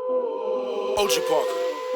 OG Parker.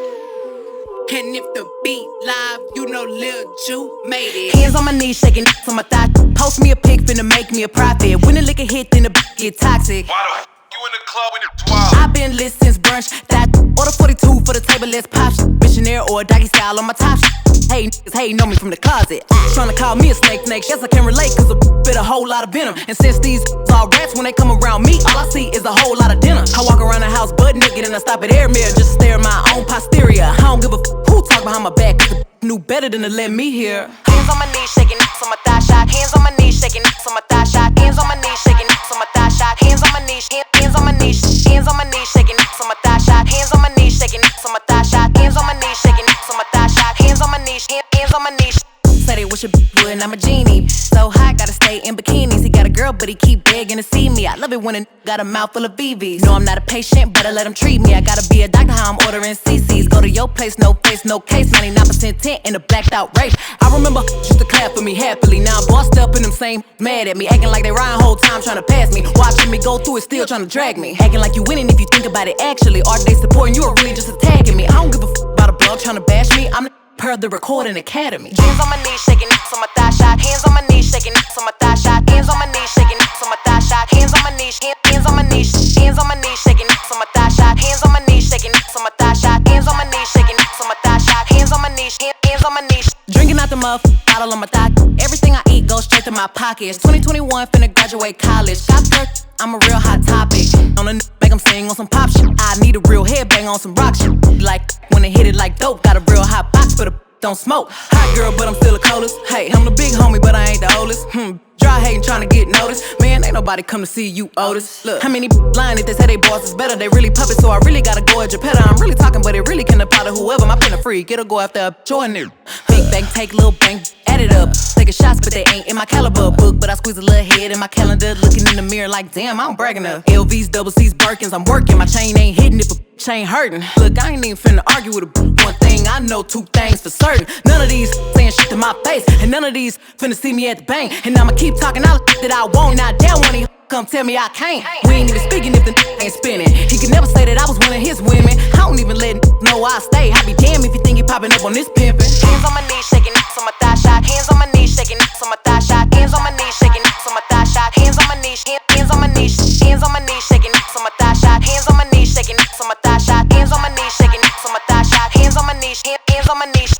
And if the beat live, you know Lil Ju made it. Hands on my knees, shaking on my thigh. Post me a pic, finna make me a profit. When the liquor hit, then the get toxic. Why the you in the club when it's wild? I've been lit since brunch. That order 42 for the table, let's pop. Missionary or a doggy style on my top. Hey, niggas hating on me from the closet. Tryna call me a snake. Guess I can relate, cause a bit a whole lot of venom. And since these all rats, when they come around me, all I see is a whole lot of dinner. I walk around the house butt naked and I stop at air mirror just to stare at my own posterior. I don't give a who talk behind my back, cause the knew better than to let me hear. Hands on my knees, shaking on my thigh shot. Hands on my knees, shaking on my thigh shot. Hands on my knees, shaking on my thigh shot. Hands on my knees, hands on my knees, hands on my knees, shaking on my thigh shot. Hands on my knees, shaking on my thigh shot. Hands on my knees, shaking on my thigh shot. Hands on my knees, hands on my knees. Say they wish a would, and I'm a genie. So hot, gotta stay in bikinis. He got a girl, but he keep begging to see me. I love it when a got a mouth full of VVs. No, I'm not a patient, but I let him treat me. I gotta be a doctor, how I'm ordering CCs. Go to your place, no face, no case. 99% tint in a blacked out race. I remember used to clap for me happily. Now I'm bossed up and them same mad at me. Acting like they riding whole time trying to pass me. Watching me go through it, still trying to drag me. Acting like you winning if you think about it actually. Are they supporting you or really just attacking me? I don't give a about a blog trying to bash me. I'm per the Recording Academy. Hands on my knees, shaking on my thigh shot. Hands on my knees, shaking on my thigh shot. Hands on my knees, shaking on my thigh shot. Hands on my knees, hands on my knees, hands on my knees, shaking on my thigh shot. Hands on my knees, shaking on my thigh shot. Hands on my knees, shaking on my thigh shot. Hands on my knees, hands on my knees. Drinking out the muff, bottle on my thigh. Everything I eat goes straight to my pockets. 2021, finna graduate college. Got dirt, I'm a real hot topic. On a make them sing on some pop shit. I need a real headbang on some rock shit. Like when they hit it like dope. Got a real hot box for the don't smoke. Hot girl, but I'm still a coldest. Hey, I'm the big homie, but I ain't the oldest. Dry hating, trying to get noticed. Man, ain't nobody come to see you, Otis. Look, how many lying if they say they boss is better? They really puppets, so I really gotta go at Geppetto. I'm really talking, but it really can apply to whoever. My pen a freak, it'll go after a Jordan. Big bang, take little bang, add it up. Taking shots, but they ain't in my caliber book. But I squeeze a little head in my calendar, looking in the mirror like, damn, I'm bragging up. LVs, double C's, Birkins, I'm working. My chain ain't hitting if a chain hurting. Look, I ain't even finna argue with a one thing. I know two things for certain. None of these saying shit to my face, and none of these finna see me at the bank. And I'ma keep talking all the that I want. Now damn one of you come tell me I can't. We ain't even speaking if the ain't spinning. He could never say that I was one of his women. I don't even let know I stay. I be damned if you think you popping up on this pimpin'. Hands on my knees, shaking on my thigh shot. Hands on my knees, shaking on my thigh shot. Hands on my knees, shaking on my thigh shot. Hands on my knees, hands on my knees, hands on my knees, shaking on my thigh shot. Hands on my knees, shaking on my thigh shot. Hands on my knees, shaking on my thigh shot. Hands on my knees, hands on my knees.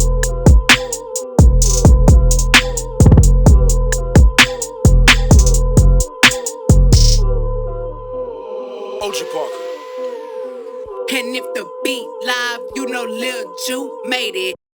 OG Parker. And if the beat live, you know Lil Ju made it.